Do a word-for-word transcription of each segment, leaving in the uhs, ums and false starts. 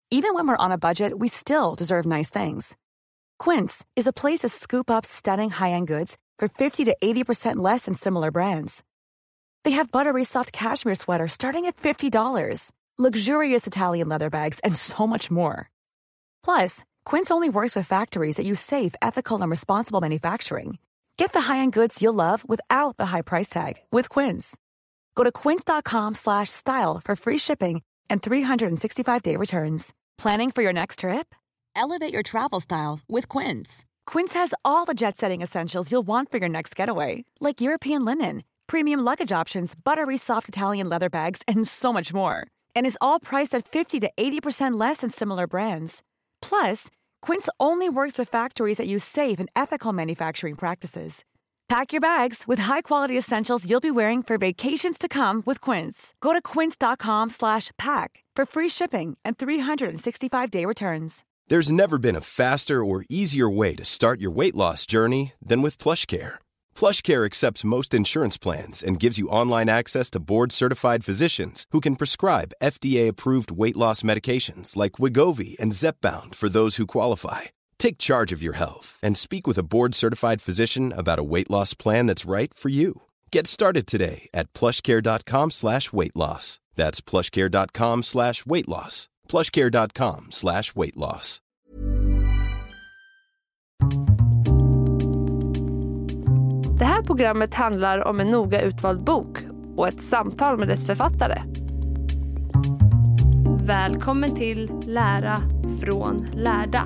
Even when we're on a budget, we still deserve nice things. Quince is a place to scoop up stunning high-end goods for fifty to eighty percent less than similar brands. They have buttery soft cashmere sweaters starting at fifty dollars, luxurious Italian leather bags, and so much more. Plus, Quince only works with factories that use safe, ethical, and responsible manufacturing. Get the high-end goods you'll love without the high price tag with Quince. Go to quince.com slash style for free shipping and three sixty-five day returns. Planning for your next trip? Elevate your travel style with Quince. Quince has all the jet-setting essentials you'll want for your next getaway, like European linen, premium luggage options, buttery soft Italian leather bags, and so much more. And is all priced at fifty to eighty percent less than similar brands. Plus, Quince only works with factories that use safe and ethical manufacturing practices. Pack your bags with high-quality essentials you'll be wearing for vacations to come with Quince. Go to quince.com slash pack for free shipping and three sixty-five day returns. There's never been a faster or easier way to start your weight loss journey than with PlushCare. PlushCare accepts most insurance plans and gives you online access to board-certified physicians who can prescribe F D A-approved weight loss medications like Wegovy and Zepbound for those who qualify. Take charge of your health and speak with a board-certified physician about a weight loss plan that's right for you. Get started today at plushcare.com slash weight loss. That's plushcare.com slash weight loss. plushcare.com slash weight loss. Det här programmet handlar om en noga utvald bok och ett samtal med dess författare. Välkommen till Lära från lärda.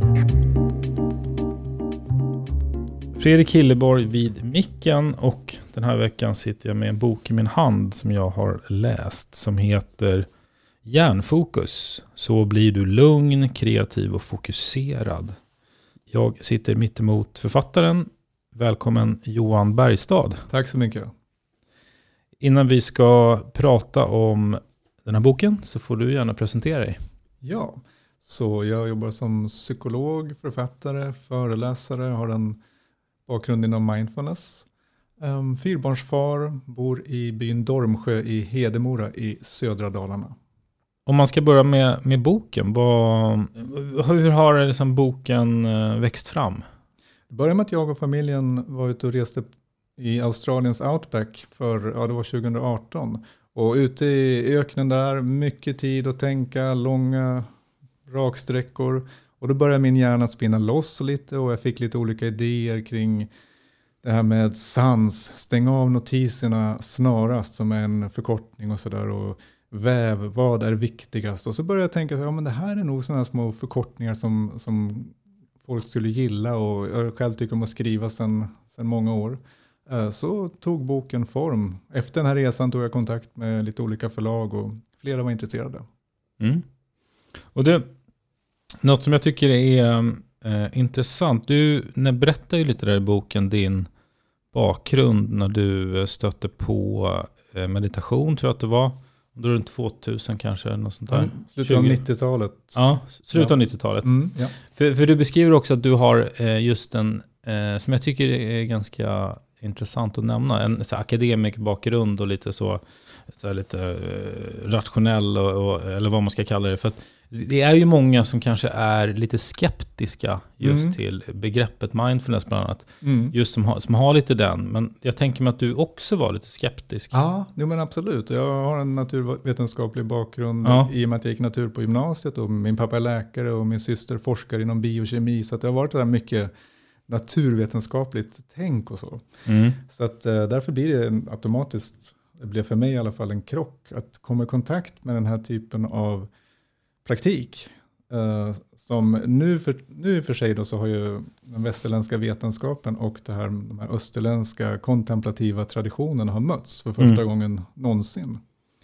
Fredrik Hilleborg vid micken, och den här veckan sitter jag med en bok i min hand som jag har läst som heter Hjärnfokus. Så blir du lugn, kreativ och fokuserad. Jag sitter mitt emot författaren. Välkommen Johan Bergstad. Tack så mycket. Innan vi ska prata om den här boken så får du gärna presentera dig. Ja, så jag jobbar som psykolog, författare, föreläsare, har en bakgrund inom mindfulness. Um, fyrbarnsfar, bor i byn Dormsjö i Hedemora i södra Dalarna. Om man ska börja med, med boken, vad, hur har liksom boken växt fram? Det började med att jag och familjen var ute och reste i Australiens outback för, ja det var tjugo arton. Och ute i öknen där, mycket tid att tänka, långa raksträckor. Och då började min hjärna spinna loss lite och jag fick lite olika idéer kring det här med sans. Stäng av notiserna snarast som är en förkortning och sådär. Och väv, vad är viktigast? Och så började jag tänka, ja men det här är nog sådana små förkortningar som, som folk skulle gilla. Och jag själv tycker om att skriva sedan, sedan många år. Så tog boken form. Efter den här resan tog jag kontakt med lite olika förlag och flera var intresserade. Mm. Och det, något som jag tycker är eh, intressant, du när berättar ju lite där i boken din bakgrund när du stötte på eh, meditation, tror jag att det var. Då runt tvåtusen kanske, eller något sånt där. Mm, slutet av nittiotalet. Ja, slutet ja. av nittiotalet. Mm, ja. för, för du beskriver också att du har eh, just en, eh, som jag tycker är ganska intressant att nämna, en så akademisk bakgrund och lite så, så här, lite eh, rationell och, och, eller vad man ska kalla det, för att det är ju många som kanske är lite skeptiska just mm. till begreppet mindfulness bland annat, mm. just som, ha, som har lite den, men jag tänker mig att du också var lite skeptisk. Ja, jo, men absolut. Jag har en naturvetenskaplig bakgrund ja. i och med att jag gick natur på gymnasiet och min pappa är läkare och min syster forskar inom biokemi, så att det har varit där mycket naturvetenskapligt tänk och så. Mm. Så att uh, därför blir det en, automatiskt, det blir för mig i alla fall en krock att komma i kontakt med den här typen av praktik. Uh, som nu för, nu för sig då så har ju den västerländska vetenskapen och det här, de här österländska kontemplativa traditionerna har mötts för första mm. gången någonsin.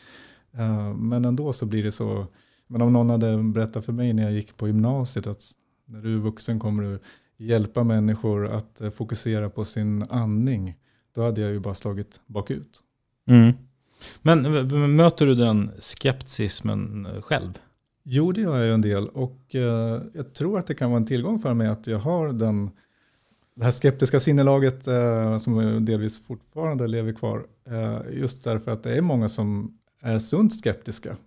Uh, men ändå så blir det så, men om någon hade berättat för mig när jag gick på gymnasiet att när du är vuxen kommer du hjälpa människor att fokusera på sin andning, då hade jag ju bara slagit bakut. Mm. Men möter du den skepticismen själv? Jo, det gör jag ju en del, och eh, jag tror att det kan vara en tillgång för mig att jag har den, det här skeptiska sinnelaget eh, som delvis fortfarande lever kvar, eh, just därför att det är många som är sunt skeptiska.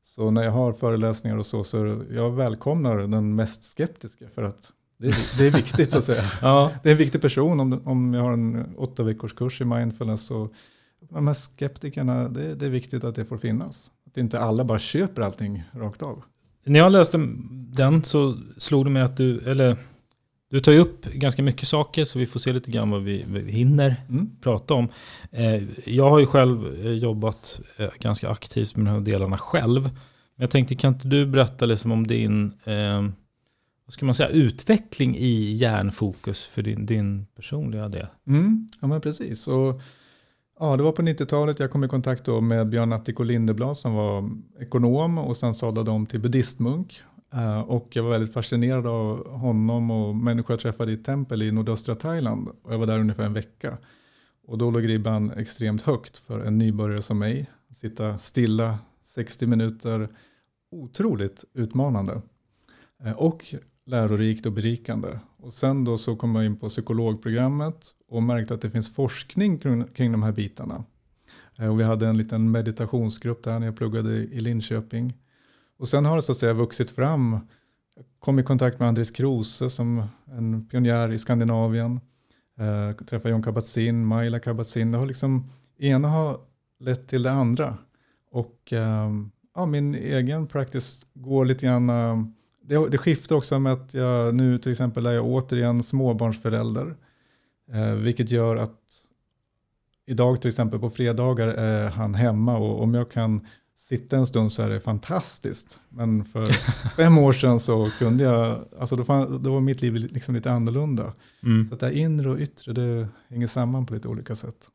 Så när jag har föreläsningar och så, så jag välkomnar den mest skeptiska för att det är, det är viktigt så att säga. Ja. Det är en viktig person om, om jag har en åtta veckors kurs i mindfulness. Så de här skeptikerna, det, det är viktigt att det får finnas. Att inte alla bara köper allting rakt av. När jag läste den så slog det mig att du, eller du tar ju upp ganska mycket saker så vi får se lite grann vad vi, vi hinner mm. prata om. Eh, jag har ju själv jobbat eh, ganska aktivt med de här delarna själv. Men jag tänkte, kan inte du berätta liksom om din eh, vad ska man säga, utveckling i hjärnfokus för din, din personliga del? Mm, ja men precis. Och, ja, det var på nittiotalet jag kom i kontakt då med Björn Attiko Lindeblad som var ekonom och sen sadlade om till buddhistmunk. Uh, och jag var väldigt fascinerad av honom och människor jag träffade i ett tempel i nordöstra Thailand. Och jag var där ungefär en vecka. Och då låg ribban extremt högt för en nybörjare som mig. Sitta stilla sextio minuter, otroligt utmanande. Uh, och lärorikt och berikande. Och sen då så kom jag in på psykologprogrammet och märkte att det finns forskning kring, kring de här bitarna. Uh, och vi hade en liten meditationsgrupp där när jag pluggade i Linköping. Och sen har det så att säga vuxit fram. Jag kom i kontakt med Andres Kruse som en pionjär i Skandinavien. Eh, träffade Jon Kabat-Zinn, Maila Kabat-Zinn. Det har liksom, ena har lett till det andra. Och eh, ja, min egen practice går lite grann. Eh, det, det skiftar också med att jag nu till exempel är jag återigen småbarnsförälder. Eh, vilket gör att idag till exempel på fredagar är han hemma. Och om jag kan sitta en stund så är det fantastiskt. Men för fem år sedan så kunde jag, alltså då, fann, då var mitt liv liksom lite annorlunda. Mm. Så att det här inre och yttre, det hänger samman på lite olika sätt.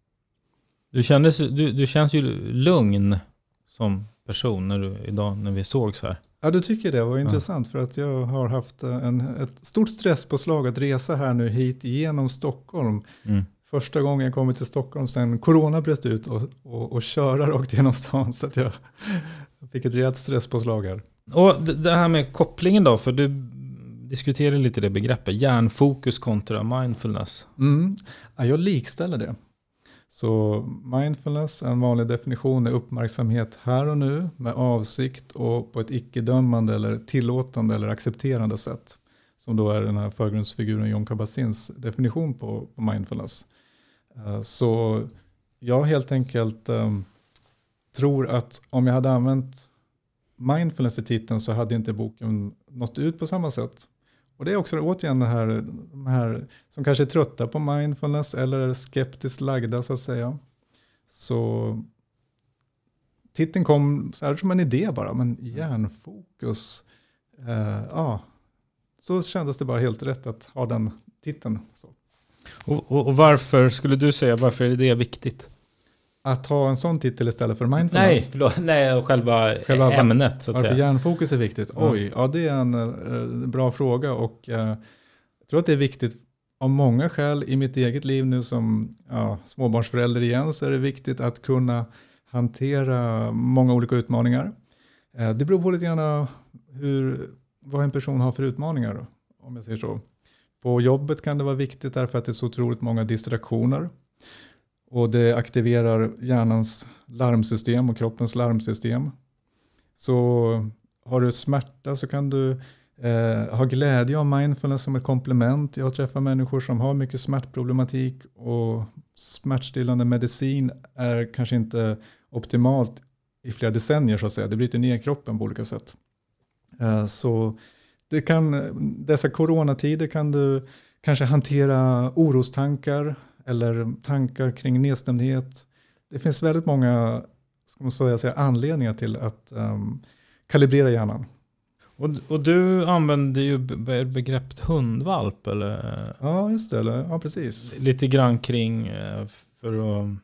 Du, kändes, du, du känns ju lugn som person när du, idag när vi såg så här. Ja, du tycker det var intressant ja. För att jag har haft en, ett stort stresspåslag att resa här nu hit genom Stockholm. Mm. Första gången jag kommer till Stockholm sen corona bröt ut och, och, och köra rakt genom stan så att jag fick ett rejält stresspåslag här. Och det här med kopplingen då, för du diskuterar lite det begreppet, hjärnfokus kontra mindfulness. Mm. Ja, jag likställer det. Så mindfulness, en vanlig definition är uppmärksamhet här och nu med avsikt och på ett icke-dömande eller tillåtande eller accepterande sätt. Som då är den här förgrundsfiguren Jon Kabat-Zinns definition på, på mindfulness. Uh, så jag helt enkelt um, tror att om jag hade använt mindfulness i titeln så hade inte boken nått ut på samma sätt. Och det är också återigen det här, de här som kanske är trötta på mindfulness eller är skeptiskt lagda så att säga. Så titeln kom så här som en idé bara, men hjärnfokus, uh, ja. Så kändes det bara helt rätt att ha den titeln. Så. Och, och, och varför skulle du säga, varför är det viktigt? Att ha en sån titel istället för mindfulness? Nej, förlåt, nej själva, själva ämnet så att varför säga. Hjärnfokus är viktigt? Mm. Oj, ja det är en uh, bra fråga och uh, jag tror att det är viktigt av många skäl i mitt eget liv nu som ja, småbarnsförälder igen så är det viktigt att kunna hantera många olika utmaningar. Uh, det beror på lite grann hur vad en person har för utmaningar, om jag säger så. På jobbet kan det vara viktigt därför att det är så otroligt många distraktioner. Och det aktiverar hjärnans larmsystem och kroppens larmsystem. Så har du smärta så kan du eh, ha glädje av mindfulness som ett komplement. Jag träffar människor som har mycket smärtproblematik och smärtstillande medicin är kanske inte optimalt i flera decennier så att säga. Det bryter ner kroppen på olika sätt. Så det kan, dessa coronatider kan du kanske hantera orostankar eller tankar kring nedstämdhet. Det finns väldigt många ska man säga, säga, anledningar till att um, kalibrera hjärnan. Och, och du använder ju begreppet hundvalp eller? Ja, just det. Eller, ja, precis. Lite grann kring för att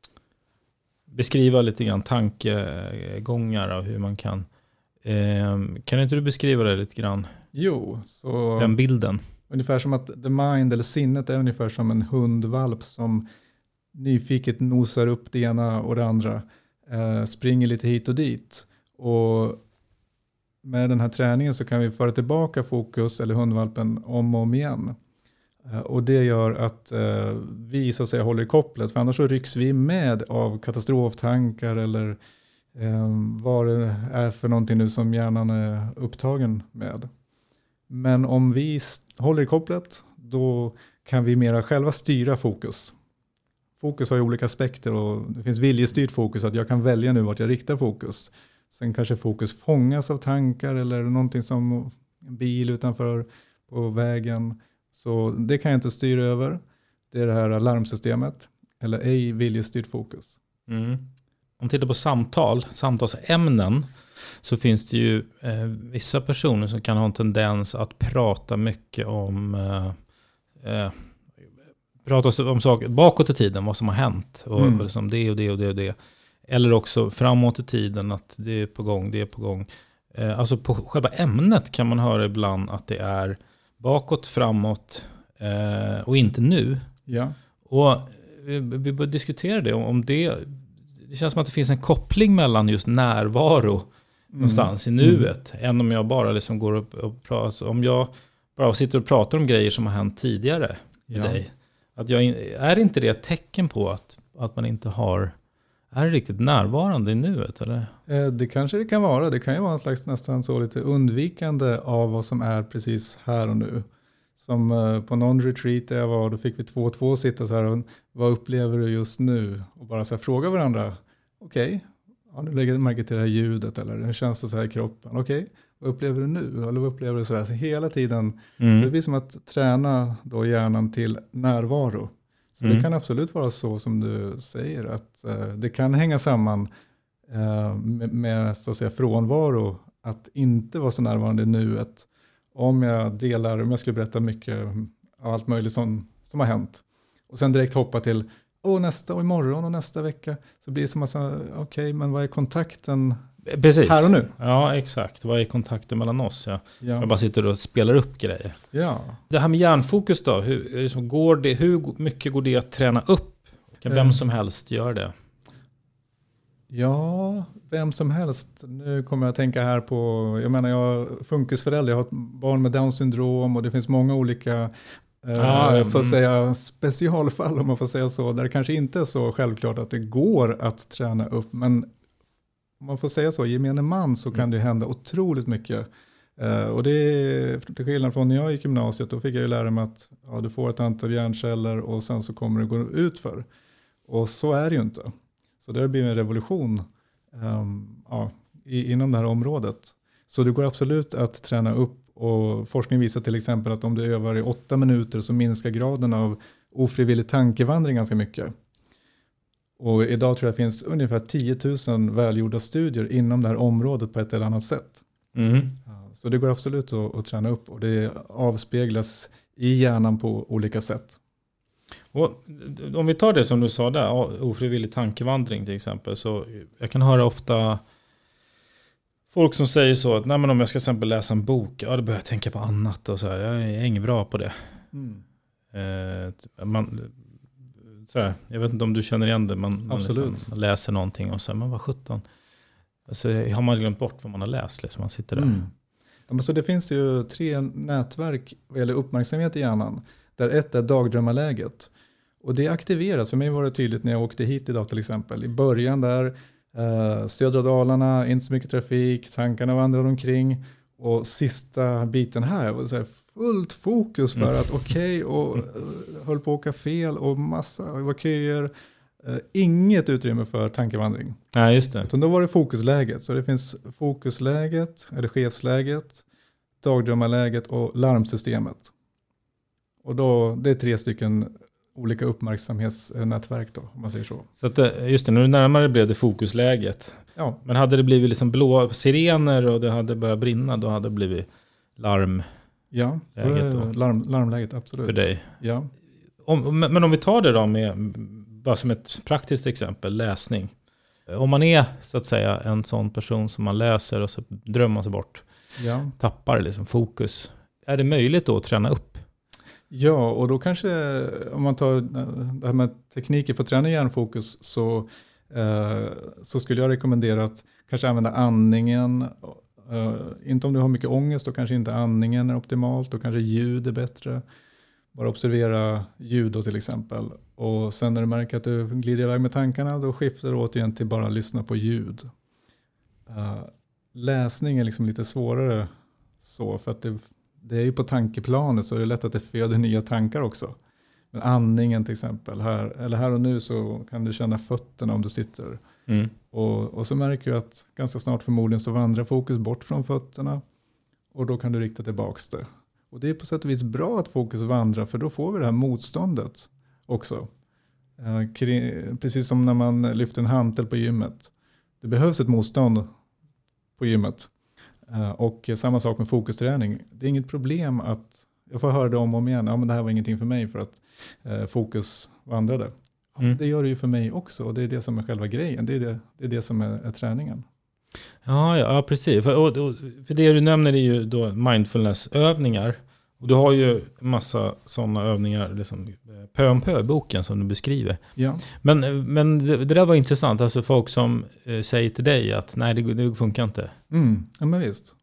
beskriva lite grann tankegångar av hur man kan. Eh, kan inte du beskriva det lite grann? Jo, så den bilden. Ungefär som att the mind eller sinnet är ungefär som en hundvalp som nyfiket nosar upp det ena och det andra. Eh, springer lite hit och dit. Och med den här träningen så kan vi föra tillbaka fokus eller hundvalpen om och om igen. Eh, och det gör att eh, vi så att säga håller i kopplet. För annars så rycks vi med av katastroftankar eller eh, vad det är för någonting nu som hjärnan är upptagen med. Men om vi håller i kopplet, då kan vi mera själva styra fokus. Fokus har ju olika aspekter och det finns viljestyrt fokus, att jag kan välja nu vart jag riktar fokus. Sen kanske fokus fångas av tankar eller någonting som en bil utanför på vägen. Så det kan jag inte styra över. Det är det här alarmsystemet eller ej viljestyrt fokus. Mm. Om vi tittar på samtal, samtalsämnen, så finns det ju eh, vissa personer som kan ha en tendens att prata mycket om eh, eh, prata om saker bakåt i tiden, vad som har hänt och, Mm. och liksom det och det och det och det. Eller också framåt i tiden, att det är på gång, det är på gång. Eh, alltså på själva ämnet kan man höra ibland att det är bakåt, framåt eh, och inte nu. Ja. Och vi, vi bör diskutera det, om det, det känns som att det finns en koppling mellan just närvaro mm. någonstans i nuet, mm. än om jag bara liksom går upp och pratar, om jag bara sitter och pratar om grejer som har hänt tidigare med Ja. dig. Att jag, är inte det ett tecken på att, att man inte har, är riktigt närvarande i nuet, eller? Eh, det kanske det kan vara. Det kan ju vara en slags nästan så lite undvikande av vad som är precis här och nu. Som eh, på någon retreat där jag var, då fick vi två och två sitta så här och vad upplever du just nu? Och bara så här fråga varandra. Okej, okay. Ja, nu lägger jag märke till det här ljudet eller hur känns det så här i kroppen? Okej, okay. Vad upplever du nu? Eller vad upplever du så här? Så hela tiden. Mm. Så det blir som att träna då hjärnan till närvaro. Så mm. det kan absolut vara så som du säger, att uh, det kan hänga samman uh, med, med så att säga frånvaro, att inte vara så närvarande i nuet. Om jag delar, om jag skulle berätta mycket av allt möjligt som, som har hänt och sen direkt hoppa till åh, nästa och imorgon och nästa vecka, så blir det som att okej, okay, men vad är kontakten Precis. här och nu? Ja, exakt. Vad är kontakten mellan oss? Ja. Ja. Jag bara sitter och spelar upp grejer. Ja. Det här med hjärnfokus då, hur, liksom går det, hur mycket går det att träna upp? Kan vem som helst göra det? Ja, vem som helst. Nu kommer jag att tänka här på, jag menar jag är funkisförälder, jag har ett barn med Down syndrom och det finns många olika ah, eh, så att säga specialfall, om man får säga så, där det kanske inte är så självklart att det går att träna upp, men om man får säga så, gemene man, så kan det hända otroligt mycket. Uh, och det är till skillnad från när jag gick gymnasiet, då fick jag ju lära mig att ja, du får ett antal hjärnceller och sen så kommer det gå ut för. Och så är det ju inte. Så det har blivit en revolution um, ja, i, inom det här området. Så det går absolut att träna upp, och forskning visar till exempel att om du övar i åtta minuter så minskar graden av ofrivillig tankevandring ganska mycket. Och idag tror jag det finns ungefär tio tusen välgjorda studier inom det här området på ett eller annat sätt. Mm. Så det går absolut att, att träna upp, och det avspeglas i hjärnan på olika sätt. Och om vi tar det som du sa där, ofrivillig tankevandring till exempel, så jag kan höra ofta folk som säger så att nej, men om jag ska till exempel läsa en bok, ja, då börjar jag tänka på annat och så här, jag är ingen bra på det. Mm. Eh, man, så här, jag vet inte om du känner igen det, man, man, liksom, man läser någonting och så här, men vad sjutton. Så har man glömt bort vad man har läst, liksom, man sitter där. Mm. Ja, så det finns ju tre nätverk vad gäller uppmärksamhet i hjärnan. Där ett är dagdrömmarläget. Och det aktiveras. För mig var det tydligt när jag åkte hit idag till exempel. I början där, eh, södra Dalarna, inte så mycket trafik, tankarna vandrade omkring. Och sista biten här var så här fullt fokus för att okej, okay, och uh, höll på att åka fel och massa, det var köer. Uh, inget utrymme för tankevandring. Ja, just det. Utan då var det fokusläget. Så det finns fokusläget, eller chefsläget, dagdrömmarläget och larmsystemet. Och då, det är tre stycken olika uppmärksamhetsnätverk då, om man säger så. Så att det, just det, nu närmare blev det fokusläget. Ja. Men hade det blivit liksom blå sirener och det hade börjat brinna, då hade det blivit larm. Ja, larm, larmläget, absolut. För dig. Ja. Om, men om vi tar det då med, bara som ett praktiskt exempel, läsning. Om man är så att säga en sån person som man läser och så drömmer man sig bort, ja. tappar liksom fokus. Är det möjligt då att träna upp? Ja, och då kanske om man tar det här med tekniker för att träna hjärnfokus, så, eh, så skulle jag rekommendera att kanske använda andningen. Eh, inte om du har mycket ångest, då kanske inte andningen är optimalt, då kanske ljud är bättre. Bara observera ljud då till exempel. Och sen när du märker att du glider iväg med tankarna, då skiftar du återigen till bara lyssna på ljud. Uh, läsning är liksom lite svårare så, för att det, det är ju på tankeplanet, så är det lätt att det föder nya tankar också. Men andningen till exempel, här, eller här och nu så kan du känna fötterna om du sitter. Mm. Och, och så märker du att ganska snart förmodligen så vandrar fokus bort från fötterna, och då kan du rikta tillbaks det. Och det är på sätt och vis bra att fokus vandrar, för då får vi det här motståndet också. Uh, kring, precis som när man lyfter en hantel på gymmet. Det behövs ett motstånd på gymmet. Uh, och samma sak med fokusträning. Det är inget problem att jag får höra det om och om igen. Ja, men det här var ingenting för mig för att uh, fokus vandrade. Ja, mm. Det gör det ju för mig också. Och det är det som är själva grejen. Det är det, det, är det som är, är träningen. Ja, ja precis. För, och, och, för det du nämner är ju då mindfulnessövningar. Och du har ju en massa sådana övningar liksom, pö om pö, boken som du beskriver. Ja. Men, men det, det där var intressant. Alltså folk som eh, säger till dig att nej, det, det funkar inte. Mm. Ja, men visst.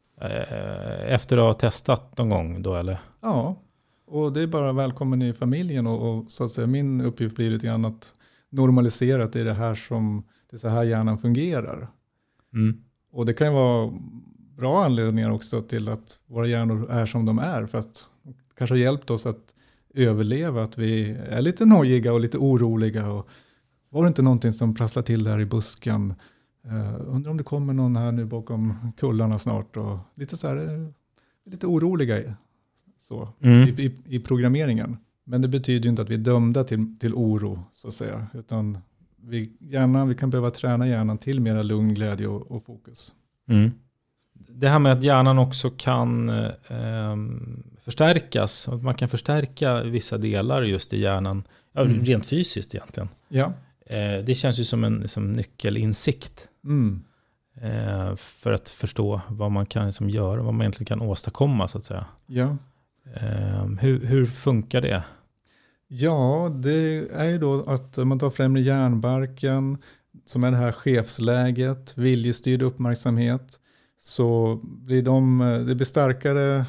Eh, efter att ha testat någon gång då, eller? Ja, och det är bara välkommen i familjen. Och, och så att säga, min uppgift blir lite grann att normalisera att det är det här som, det är så här hjärnan fungerar. Mm. Och det kan ju vara bra anledningar också till att våra hjärnor är som de är. För att det kanske har hjälpt oss att överleva. Att vi är lite nojiga och lite oroliga. Och var det inte någonting som prasslar till där i busken? Uh, undrar om det kommer någon här nu bakom kullarna snart. Och lite så här, lite oroliga så, mm. i, i, i programmeringen. Men det betyder ju inte att vi är dömda till, till oro, så att säga. Utan vi, hjärnan, vi kan behöva träna hjärnan till mera lugn, glädje och, och fokus. Mm. Det här med att hjärnan också kan eh, förstärkas. Att man kan förstärka vissa delar just i hjärnan. Ja, mm. Rent fysiskt egentligen. Ja. Eh, det känns ju som en som nyckelinsikt. Mm. Eh, för att förstå vad man kan liksom göra. Vad man egentligen kan åstadkomma, så att säga. Ja. Eh, hur, hur funkar det? Ja, det är ju då att man tar främre hjärnbarken. Som är det här chefsläget. Viljestyrd uppmärksamhet. Så blir de, det blir starkare,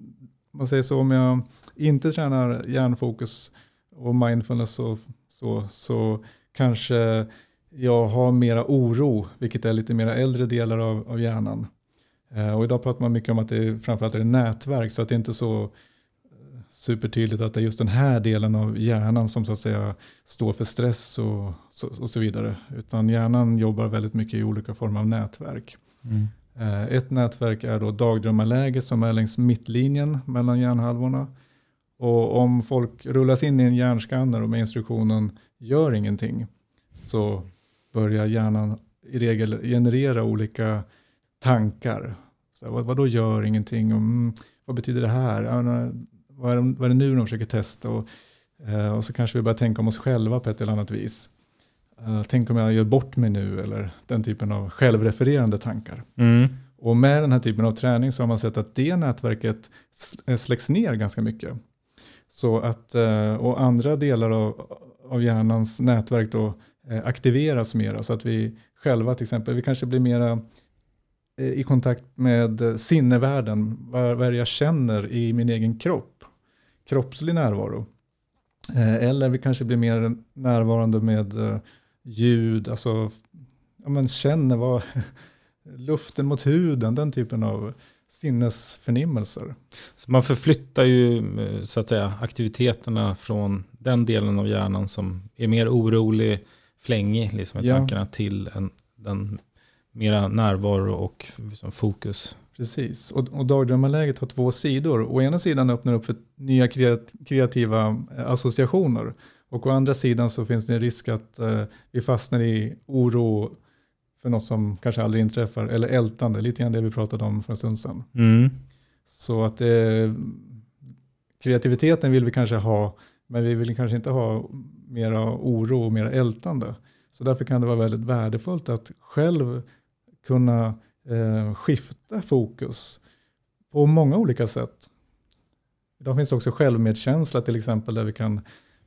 man säger så, om jag inte tränar hjärnfokus och mindfulness och så, så kanske jag har mera oro, vilket är lite mera äldre delar av, av hjärnan. Eh, och idag pratar man mycket om att det framförallt är nätverk, så att det inte är så supertydligt att det är just den här delen av hjärnan som så att säga står för stress och så, och så vidare. Utan hjärnan jobbar väldigt mycket i olika former av nätverk. Mm. Ett nätverk är då dagdrömmarläge som är längs mittlinjen mellan hjärnhalvorna. Och om folk rullas in i en hjärnskanner och med instruktionen gör ingenting, så börjar hjärnan i regel generera olika tankar. Så vad, vad då gör ingenting? Och, mm, vad betyder det här? Ja, vad, är det, vad är det nu de försöker testa? Och, eh, och så kanske vi börjar tänka om oss själva på ett eller annat vis. Uh, tänk om jag gör bort mig nu, eller den typen av självrefererande tankar. Mm. Och med den här typen av träning så har man sett att det nätverket släcks ner ganska mycket. Så att, uh, och andra delar av, av hjärnans nätverk då uh, aktiveras mer. Så att vi själva till exempel, vi kanske blir mera uh, i kontakt med sinnevärlden. Vad, vad är det jag känner i min egen kropp? Kroppslig närvaro. Uh, eller vi kanske blir mer närvarande med uh, ljud, alltså ja, man känner vad luften mot huden, den typen av sinnesförnimmelser. Så man förflyttar ju så att säga aktiviteterna från den delen av hjärnan som är mer orolig, flängig liksom, i ja. tankarna till en, den mera närvaro och liksom, fokus. Precis, och, och dagdrömmarläget har två sidor. Å ena sidan öppnar upp för nya kreativa associationer. Och å andra sidan så finns det en risk att eh, vi fastnar i oro för något som kanske aldrig inträffar. Eller ältande, lite grann det vi pratade om för en stund sedan. Mm. Så att eh, kreativiteten vill vi kanske ha, men vi vill kanske inte ha mera oro och mera ältande. Så därför kan det vara väldigt värdefullt att själv kunna eh, skifta fokus på många olika sätt. Idag finns det också självmedkänsla till exempel, där vi kan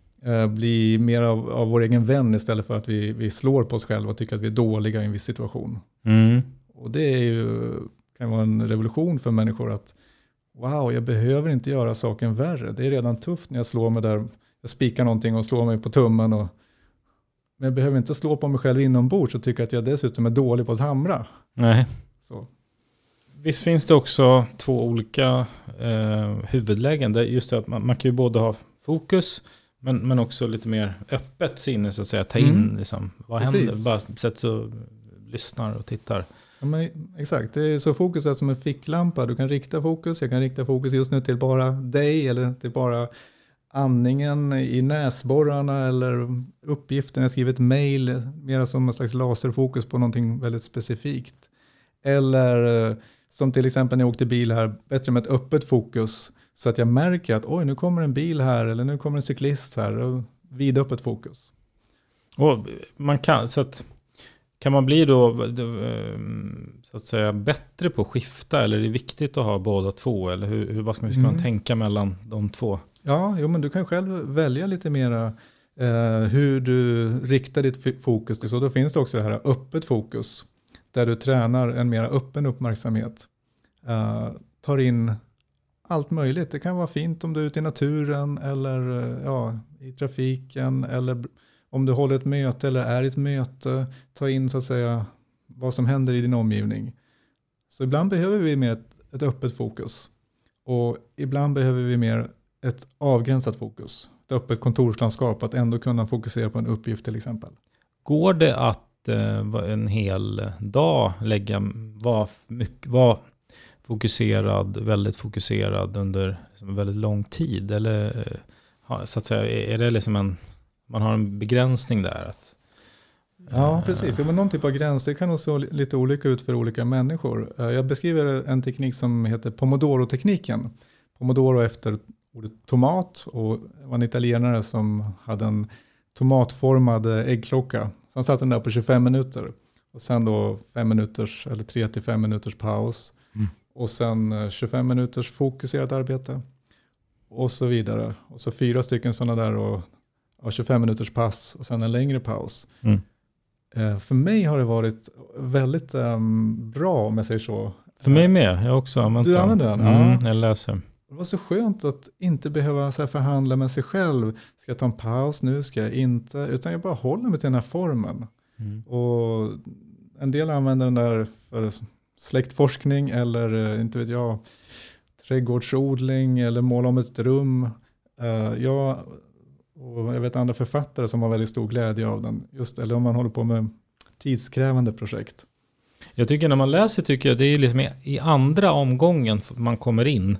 bli mer av, av vår egen vän istället för att vi, vi slår på oss själva och tycker att vi är dåliga i en viss situation. Mm. Och det är ju, kan vara en revolution för människor att wow, jag behöver inte göra saken värre. Det är redan tufft när jag slår mig där, jag spikar någonting och slår mig på tummen. Och, men jag behöver inte slå på mig själv inombords och tycka att jag dessutom är dålig på att hamra. Nej. Så. Visst finns det också två olika eh, huvudlägen. Det är just det att man, man kan ju både ha fokus men, men också lite mer öppet sinne så att säga. Ta in mm. liksom, vad Precis. händer. Bara sätt så lyssnar och tittar. Ja, men, exakt, det är så fokus är som en ficklampa. Du kan rikta fokus. Jag kan rikta fokus just nu till bara dig eller till bara andningen i näsborrarna eller uppgiften. Jag skriver ett mejl mer som en slags laserfokus på någonting väldigt specifikt. Eller som till exempel när jag åkte bil här, bättre med ett öppet fokus så att jag märker att oj, nu kommer en bil här eller nu kommer en cyklist här och vidöppet fokus. Och man kan, så att, kan man bli då så att säga bättre på att skifta eller är det viktigt att ha båda två eller hur, hur vad ska man, ska man mm. tänka mellan de två? Ja, jo, men du kan själv välja lite mera eh, hur du riktar ditt fokus. Så då finns det också det här öppet fokus. Där du tränar en mer öppen uppmärksamhet. Uh, tar in allt möjligt. Det kan vara fint om du är ute i naturen eller uh, ja, i trafiken. Eller om du håller ett möte eller är i ett möte. Ta in så att säga vad som händer i din omgivning. Så ibland behöver vi mer ett, ett öppet fokus. Och ibland behöver vi mer ett avgränsat fokus. Ett öppet kontorslandskap. Att ändå kunna fokusera på en uppgift till exempel. Går det att en hel dag lägga var mycket var fokuserad väldigt fokuserad under en väldigt lång tid eller så att säga är det liksom en man har en begränsning där att ja precis men någon typ av gräns det kan nog se lite olika ut för olika människor. Jag beskriver en teknik som heter Pomodoro-tekniken. Pomodoro efter ordet tomat och var en italienare som hade en tomatformad äggklocka. Sen satt den där på tjugofem minuter. Och sen då fem minuters eller tre till fem minuters paus. Mm. Och sen tjugofem minuters fokuserat arbete. Och så vidare. Och så fyra stycken sådana där och, och tjugofem minuters pass. Och sen en längre paus. Mm. Eh, för mig har det varit väldigt um, bra om jag säger så. För mig med. Jag har också använt den. Du använder den? Mm, ja. Jag läser. Det var så skönt att inte behöva så här förhandla med sig själv. Ska jag ta en paus nu? Ska jag inte? Utan jag bara håller mig till den här formen. Mm. Och en del använder den där för släktforskning eller inte vet jag, trädgårdsodling eller måla om ett rum. Uh, jag, och jag vet andra författare som har väldigt stor glädje av den. Just, eller om man håller på med tidskrävande projekt. Jag tycker när man läser tycker jag det är liksom i, i andra omgången man kommer in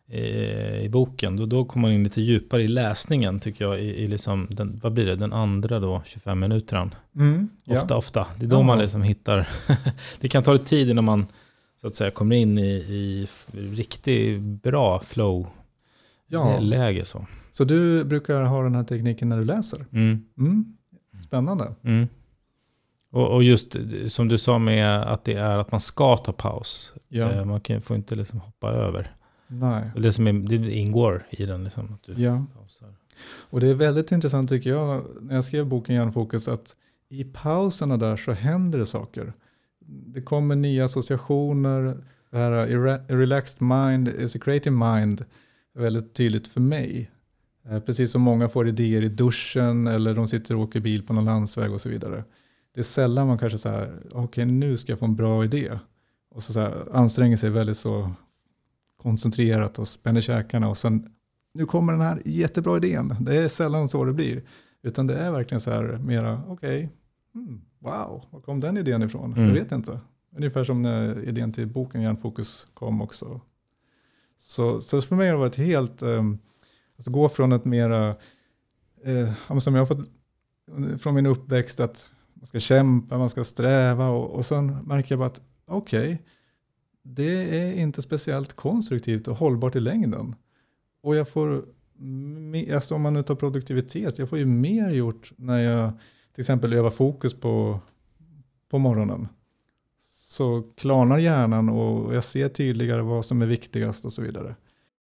i boken, då, då kommer man in lite djupare i läsningen tycker jag, i, i liksom den, vad blir det, den andra då, tjugofem minuter. Mm, ja. Ofta, ofta. Det är då ja. man liksom hittar, det kan ta lite tid innan man så att säga kommer in i, i riktigt bra flow-läge. Ja. Så. så du brukar ha den här tekniken när du läser? Mm. Mm. Spännande. Mm. Och, och just som du sa med att det är att man ska ta paus. Ja. Man kan, får inte liksom hoppa över. Nej. Det, som är, det ingår i den. Liksom, att du ja. pausar. Och det är väldigt intressant tycker jag när jag skrev boken Hjärnfokus att i pauserna där så händer det saker. Det kommer nya associationer. Det här a relaxed mind is a creative mind är väldigt tydligt för mig. Precis som många får idéer i duschen eller de sitter och åker bil på någon landsväg och så vidare. Det är sällan man kanske så här, okej okay, nu ska jag få en bra idé. Och så, så här, anstränger sig väldigt så koncentrerat och spänner käkarna och sen nu kommer den här jättebra idén. Det är sällan så det blir. Utan det är verkligen så här mera, okej, okay, hmm, wow, var kom den idén ifrån? Mm. Jag vet inte. Ungefär som när idén till boken Hjärnfokus kom också. Så, så för mig har det varit helt, um, alltså gå från ett mera, eh, som jag har fått från min uppväxt att man ska kämpa, man ska sträva och, och sen märker jag bara att okej, okay, det är inte speciellt konstruktivt och hållbart i längden. Och jag får, alltså om man nu tar produktivitet, jag får ju mer gjort när jag till exempel övar fokus på, på morgonen. Så klarnar hjärnan och jag ser tydligare vad som är viktigast och så vidare.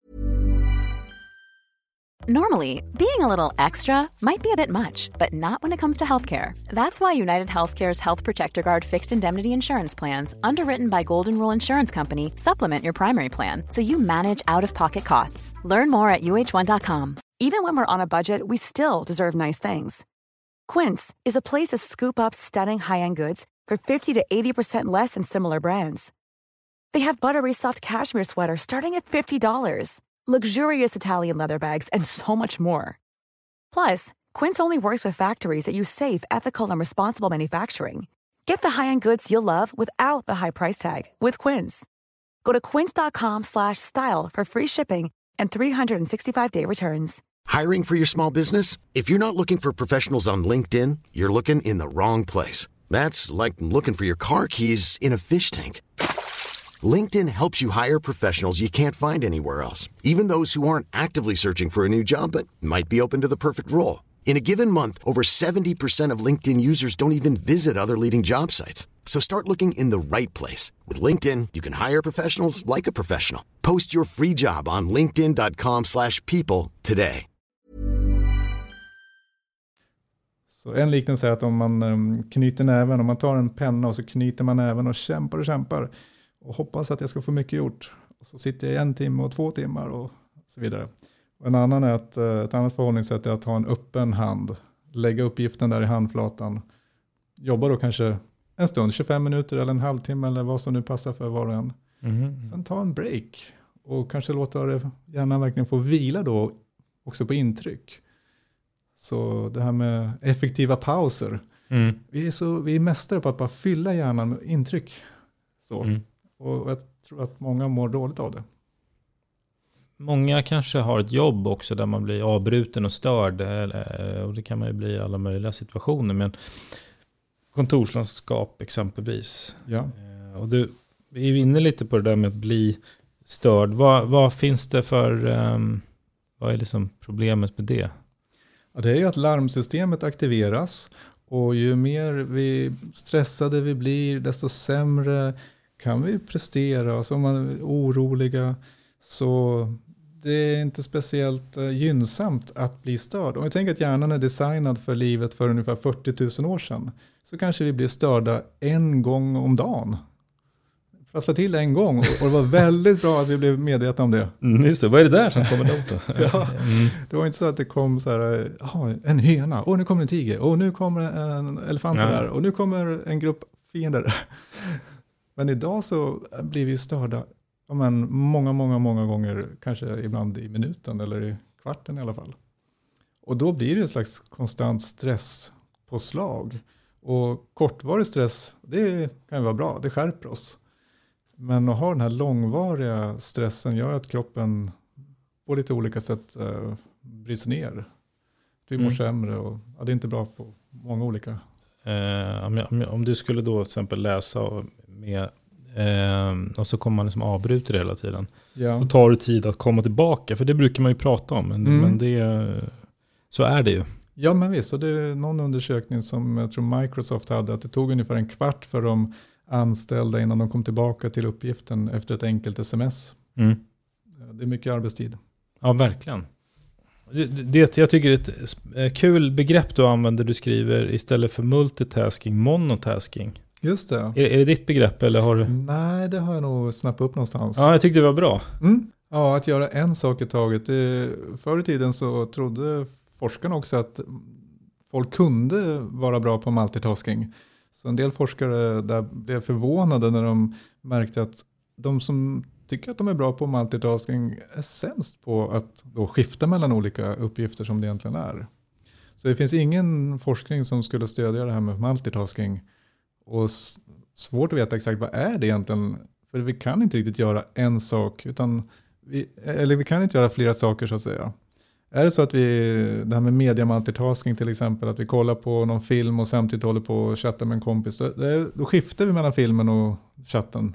Normally, being a little extra might be a bit much, but not when it comes to healthcare. That's why United Healthcare's Health Protector Guard fixed indemnity insurance plans, underwritten by Golden Rule Insurance Company, supplement your primary plan so you manage out-of-pocket costs. Learn more at U H one dot com. Even when we're on a budget, we still deserve nice things. Quince is a place to scoop up stunning high-end goods for fifty to eighty percent less than similar brands. They have buttery soft cashmere sweaters starting at fifty dollars, luxurious Italian leather bags, and so much more. Plus, Quince only works with factories that use safe, ethical, and responsible manufacturing. Get the high-end goods you'll love without the high price tag with Quince. Go to quince.com slash style for free shipping and three sixty-five day returns. Hiring for your small business? If you're not looking for professionals on LinkedIn, you're looking in the wrong place. That's like looking for your car keys in a fish tank. LinkedIn helps you hire professionals you can't find anywhere else, even those who aren't actively searching for a new job but might be open to the perfect role. In a given month, over seventy percent of LinkedIn users don't even visit other leading job sites. So start looking in the right place. With LinkedIn, you can hire professionals like a professional. Post your free job on linkedin dot com slash people today. Så en liknelse är att om man knyter näven, om man tar en penna och så knyter man näven och kämpar och kämpar och hoppas att jag ska få mycket gjort. Och så sitter jag en timme och två timmar och så vidare. Och en annan är att ett annat förhållningssätt är att ha en öppen hand. Lägga uppgiften där i handflatan. Jobba då kanske en stund, tjugofem minuter eller en halvtimme eller vad som nu passar för var och en. Mm. Sen ta en break och kanske låta det gärna verkligen få vila då också på intryck. Så det här med effektiva pauser. Mm. Vi är så vi är mästare på att bara fylla hjärnan med intryck. Så. Mm. Och jag tror att många mår dåligt av det. Många kanske har ett jobb också där man blir avbruten och störd. Och det kan man ju bli i alla möjliga situationer. Men kontorslandskap exempelvis. Ja. Och du är ju inne lite på det där med att bli störd. Vad, vad finns det för... Um, vad är liksom problemet med det? Ja, det är ju att larmsystemet aktiveras. Och ju mer vi stressade vi blir, desto sämre kan vi prestera. Så om man är oroliga så det är inte speciellt gynnsamt att bli störd. Om vi tänker att hjärnan är designad för livet för ungefär fyrtio tusen år sedan så kanske vi blir störda en gång om dagen. Prassla till en gång och det var väldigt bra att vi blev medvetna om det. Mm, just det, vad är det där som kommer då? Ja, mm. Det var inte så att det kom så här, ah, en höna, och nu kommer en tiger, och nu kommer en elefant ja. där, och nu kommer en grupp fiender. Men idag så blir vi störda men, många, många, många gånger, kanske ibland i minuten eller i kvarten i alla fall. Och då blir det en slags konstant stresspåslag. Och kortvarig stress, det kan ju vara bra, det skärper oss. Men att ha den här långvariga stressen gör att kroppen på lite olika sätt uh, bryts ner. Vi mår mm. sämre och ja, det är inte bra på många olika. Eh, om, jag, om, jag, om du skulle då till exempel läsa med, eh, och så kommer man liksom avbryta det hela tiden. Ja. Då tar det tid att komma tillbaka, för det brukar man ju prata om. Men, mm. men det, så är det ju. Ja, men visst. Och det är någon undersökning som jag tror Microsoft hade, att det tog ungefär en kvart för de anställda innan de kom tillbaka till uppgiften efter ett enkelt sms. Mm. Det är mycket arbetstid. Ja, verkligen. Det, det, jag tycker det är ett kul begrepp du använder, du skriver istället för multitasking, monotasking. Just det. Är, är det ditt begrepp eller har du? Nej, det har jag nog snappat upp någonstans. Ja, jag tyckte det var bra. Mm. Ja, att göra en sak i taget. Det, förr i tiden så trodde forskarna också att folk kunde vara bra på multitasking. Så en del forskare där blev förvånade när de märkte att de som tycker att de är bra på multitasking är sämst på att då skifta mellan olika uppgifter som det egentligen är. Så det finns ingen forskning som skulle stödja det här med multitasking. Och s- svårt att veta exakt vad är det egentligen. För vi kan inte riktigt göra en sak, utan vi, eller vi kan inte göra flera saker så att säga. Är det så att vi, det här med media multitasking till exempel, att vi kollar på någon film och samtidigt håller på och chattar med en kompis, då, då skiftar vi mellan filmen och chatten.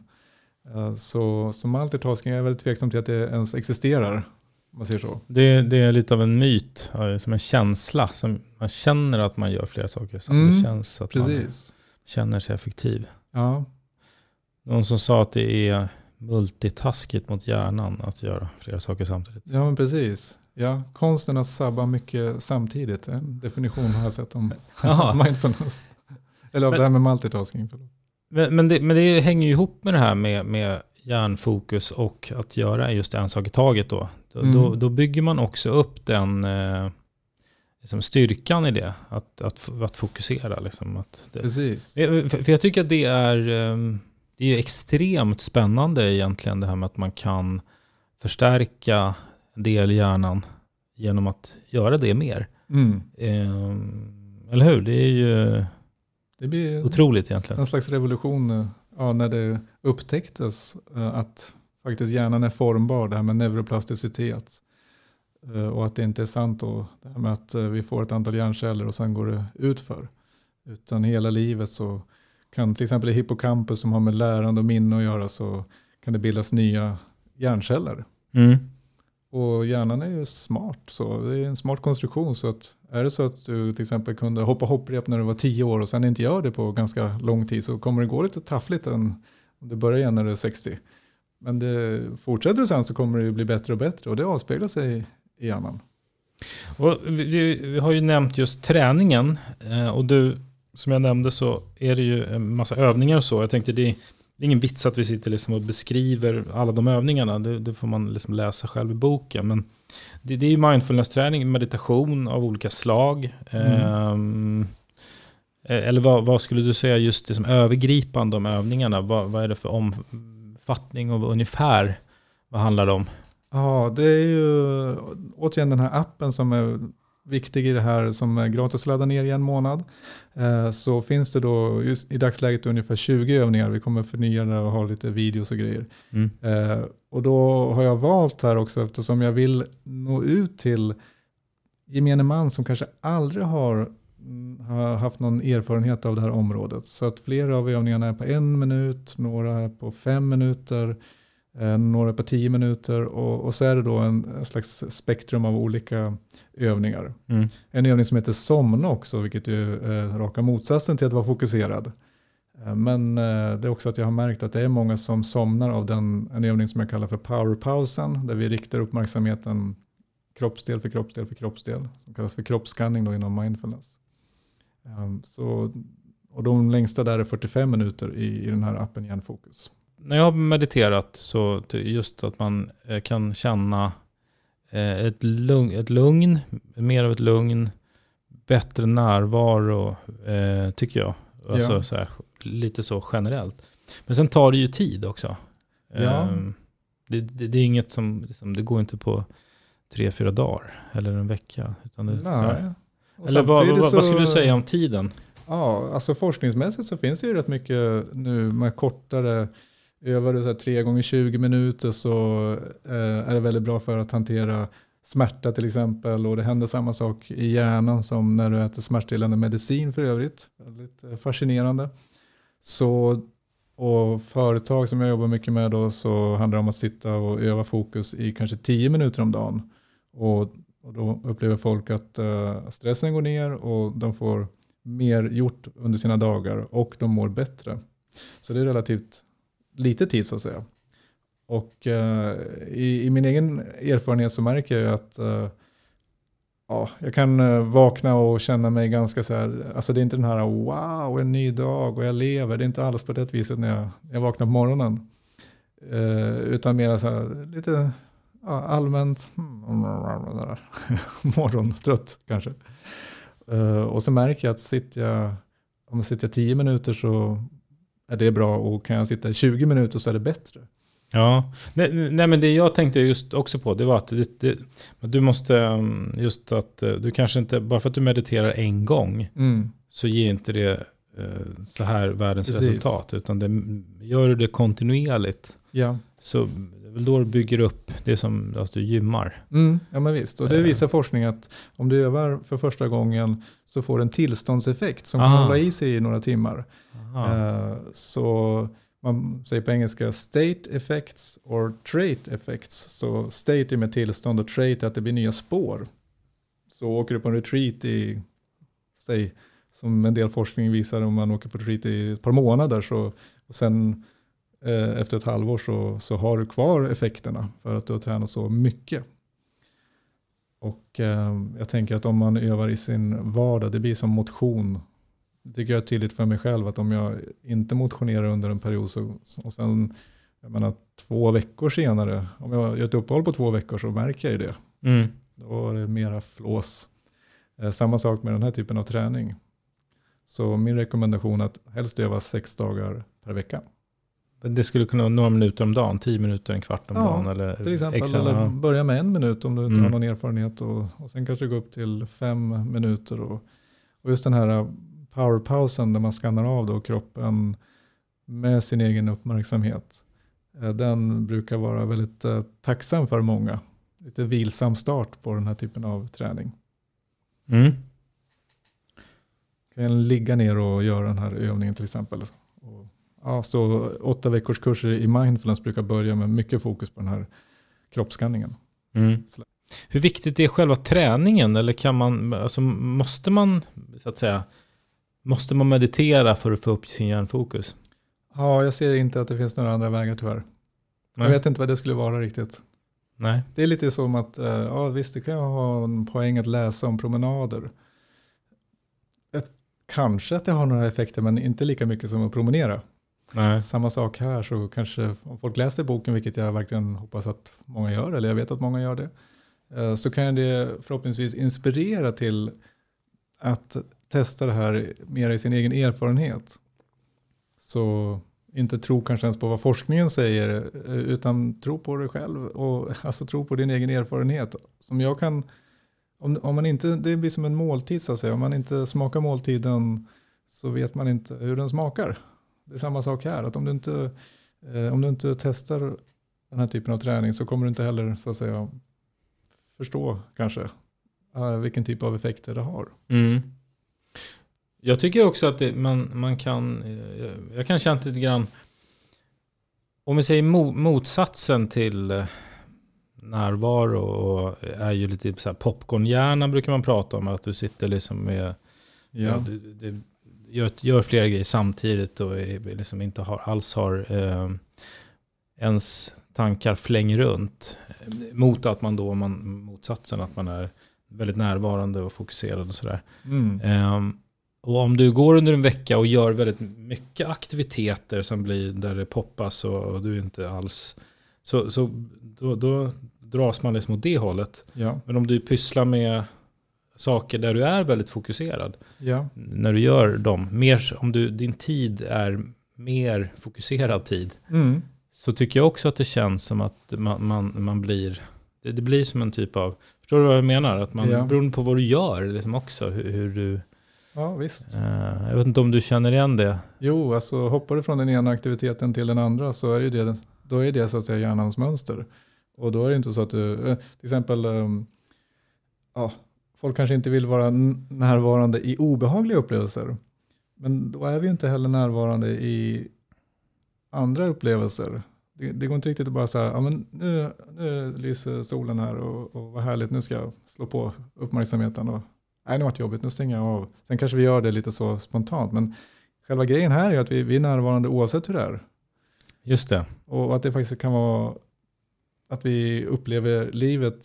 Så, så multitasking är väldigt tveksam till att det ens existerar, om man säger så. Det, det är lite av en myt, som en känsla. Som man känner att man gör flera saker. Så mm, det känns att precis. Man känner sig effektiv. Ja. Någon som sa att det är multitaskigt mot hjärnan att göra flera saker samtidigt. Ja, men precis. Ja, konsten att sabba mycket samtidigt. En definition har jag sett om mindfulness. Eller av men, det här med multitasking. Men, men, det, men det hänger ju ihop med det här med, med hjärnfokus och att göra just en sak i taget då. Då, mm. då, då bygger man också upp den, eh, liksom styrkan i det. Att, att, att fokusera. Liksom, att det, Precis. För, för jag tycker att det är, det är extremt spännande egentligen det här med att man kan förstärka en del i hjärnan genom att göra det mer. Mm. Eh, eller hur? Det är ju det blir otroligt egentligen. En slags revolution ja, när det upptäcktes att faktiskt hjärnan är formbar, det här med neuroplasticitet. Och att det inte är sant då, det här med att vi får ett antal hjärnceller och sen går det utför. Utan hela livet så kan till exempel i hippocampus som har med lärande och minne att göra så kan det bildas nya hjärnceller. Mm. Och hjärnan är ju smart, så det är en smart konstruktion. Så att är det så att du till exempel kunde hoppa hopprep när du var tio år och sen inte gör det på ganska lång tid så kommer det gå lite taffligt än om du börjar igen när du är sextio. Men det fortsätter sen så kommer det ju bli bättre och bättre och det avspeglar sig i hjärnan. Och vi, vi har ju nämnt just träningen och du, som jag nämnde så är det ju en massa övningar och så. Jag tänkte det är, det är ingen vits att vi sitter liksom och beskriver alla de övningarna. Det, det får man liksom läsa själv i boken. Men det, det är ju mindfulness-träning, meditation av olika slag. Mm. Eh, eller vad, vad skulle du säga just det som övergripande om övningarna? Vad, vad är det för omfattning och ungefär vad handlar det om? Ja, det är ju återigen den här appen som är viktig i det här som är gratis att ladda ner i en månad. Eh, så finns det då just i dagsläget ungefär tjugo övningar. Vi kommer förnya det och ha lite videos och grejer. Mm. Eh, och då har jag valt här också eftersom jag vill nå ut till gemene man som kanske aldrig har, har haft någon erfarenhet av det här området. Så att flera av övningarna är på en minut, några är på fem minuter. Några på tio minuter och, och så är det då en, en slags spektrum av olika övningar. Mm. En övning som heter somna också, vilket är eh, raka motsatsen till att vara fokuserad. Eh, men eh, det är också att jag har märkt att det är många som somnar av den, en övning som jag kallar för powerpausen, där vi riktar uppmärksamheten kroppsdel för kroppsdel för kroppsdel, som kallas för kroppsskanning då inom mindfulness. Eh, så, och de längsta där är fyrtiofem minuter i, i den här appen Hjärnfokus. När jag har mediterat så just att man kan känna ett lugn, ett lugn mer av ett lugn, bättre närvaro tycker jag. Alltså ja. så här, lite så generellt. Men sen tar det ju tid också. Ja. Det, det, det är inget som, liksom, det går inte på tre, fyra dagar eller en vecka. Utan det, Nej. Så här. Eller vad, vad, så... vad skulle du säga om tiden? Ja, alltså forskningsmässigt så finns det ju rätt mycket nu med kortare. Övar du så här tre gånger tjugo minuter så eh, är det väldigt bra för att hantera smärta till exempel. Och det händer samma sak i hjärnan som när du äter smärtstillande medicin för övrigt. Väldigt eh, fascinerande. Så, och företag som jag jobbar mycket med då så handlar det om att sitta och öva fokus i kanske tio minuter om dagen. Och, och då upplever folk att eh, stressen går ner och de får mer gjort under sina dagar och de mår bättre. Så det är relativt lite tid så att säga. Och uh, i, i min egen erfarenhet så märker jag att uh, ja, jag kan uh, vakna och känna mig ganska så här, alltså det är inte den här wow, en ny dag och jag lever, det är inte alls på det viset när jag, när jag vaknar på morgonen. Uh, utan mer så här lite ja, allmänt morgontrött kanske. Uh, och så märker jag att sitter jag, om jag sitter tio minuter så är det bra och kan jag sitta tjugo minuter så är det bättre. Ja, nej, nej men det jag tänkte just också på det var att det, det, du måste just att du kanske inte, bara för att du mediterar en gång mm. så ger inte det eh, så här världens Precis. resultat utan det, gör du det kontinuerligt ja. så det är väl då du bygger upp det som alltså, du gymmar. Mm, ja men visst, och det visar forskning att om du övar för första gången så får du en tillståndseffekt som Aha. kan hålla i sig i några timmar. Uh, så man säger på engelska state effects or trait effects. Så state är med tillstånd och trait är att det blir nya spår. Så åker du på en retreat i, säg, som en del forskning visar om man åker på retreat i ett par månader så, och sen eh, efter ett halvår så, så har du kvar effekterna för att du har tränat så mycket. Och eh, jag tänker att om man övar i sin vardag, det blir som motion. Det tycker jag är tydligt för mig själv att om jag inte motionerar under en period så, och sen jag menar, två veckor senare, om jag gör ett uppehåll på två veckor så märker jag ju det. Mm. Då är det mera flås. Eh, samma sak med den här typen av träning. Så min rekommendation är att helst öva sex dagar per vecka. Det skulle kunna vara några minuter om dagen, tio minuter, en kvart om ja, dagen. Eller till exempel. extra, eller ja. börja med en minut om du inte Mm. har någon erfarenhet. Och, och sen kanske gå upp till fem minuter. Och, och just den här powerpausen där man skannar av då kroppen med sin egen uppmärksamhet. Den brukar vara väldigt eh, tacksam för många. Lite vilsam start på den här typen av träning. Mm. Kan ligga ner och göra den här övningen till exempel. Och, ja, så åtta veckors kurser i mindfulness brukar börja med mycket fokus på den här kroppsskanningen. Mm. Hur viktigt är själva träningen? Eller kan man, alltså måste man, så att säga, måste man meditera för att få upp sin hjärnfokus? Ja, jag ser inte att det finns några andra vägar tyvärr. Nej. Jag vet inte vad det skulle vara riktigt. Nej. Det är lite som att, uh, ja visst det kan jag ha en poäng att läsa om promenader. Ett, kanske att det har några effekter men inte lika mycket som att promenera. Nej. Samma sak här, så kanske om folk läser boken, vilket jag verkligen hoppas att många gör, eller jag vet att många gör det, uh, så kan det förhoppningsvis inspirera till att testa det här mer i sin egen erfarenhet. Så inte tro kanske ens på vad forskningen säger, utan tro på det själv och alltså tro på din egen erfarenhet. Som jag kan, om, om man inte, det blir som en måltid så att säga, om man inte smakar måltiden så vet man inte hur den smakar. Det är samma sak här, att om du inte, eh, om du inte testar den här typen av träning så kommer du inte heller så att säga förstå kanske uh, vilken typ av effekter det har. Mm. Jag tycker också att det, man, man kan, jag kan känna lite grann, om vi säger mo, motsatsen till närvaro och är ju lite så här popcornhjärna brukar man prata om, att du sitter liksom med, ja. Ja, du, du gör, gör flera grejer samtidigt och är, liksom inte har, alls har eh, ens tankar flänger runt, mot att man då, man, motsatsen att man är väldigt närvarande och fokuserad och sådär. Mm. Um, och om du går under en vecka och gör väldigt mycket aktiviteter som blir där det poppas och, och du inte alls, så, så då, då dras man liksom åt det hållet. Ja. Men om du pysslar med saker där du är väldigt fokuserad, Ja. när du gör dem, mer, om du, din tid är mer fokuserad tid, Mm. så tycker jag också att det känns som att man, man, man blir, det, det blir som en typ av, förstår du vad jag menar? Att man, Ja. beroende på vad du gör liksom också, hur, hur du, Ja, visst. uh, jag vet inte om du känner igen det. Jo, alltså hoppar du från den ena aktiviteten till den andra så är det, det då är det så att säga hjärnans mönster. Och då är det inte så att du, till exempel, um, ja, folk kanske inte vill vara närvarande i obehagliga upplevelser. Men då är vi ju inte heller närvarande i andra upplevelser. Det, det går inte riktigt att bara säga, ja men nu, nu lyser solen här och, och vad härligt, nu ska jag slå på uppmärksamheten och nej, det har varit jobbigt, nu stänger jag av. Sen kanske vi gör det lite så spontant, men själva grejen här är att vi, vi är närvarande oavsett hur det är. Just det. Och att det faktiskt kan vara att vi upplever livet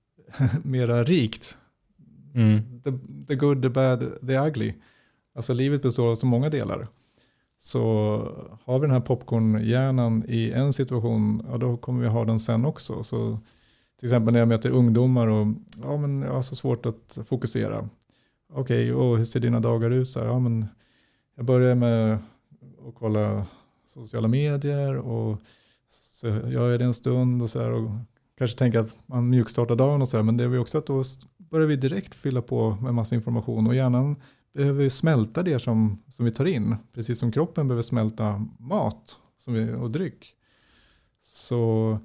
mera rikt. Mm. The, the good, the bad, the ugly. Alltså livet består av så många delar. Så har vi den här popcornhjärnan i en situation, ja då kommer vi ha den sen också. Så till exempel när jag möter ungdomar och ja men jag har så svårt att fokusera. Okej, okay, och hur ser dina dagar ut? Så här, ja men jag börjar med att kolla sociala medier och så gör jag det en stund och så här och kanske tänker att man mjukstartar dagen och så här, men det är ju också att då börjar vi direkt fylla på med massa information och hjärnan behöver smälta det som, som vi tar in, precis som kroppen behöver smälta mat som vi, och dryck. Så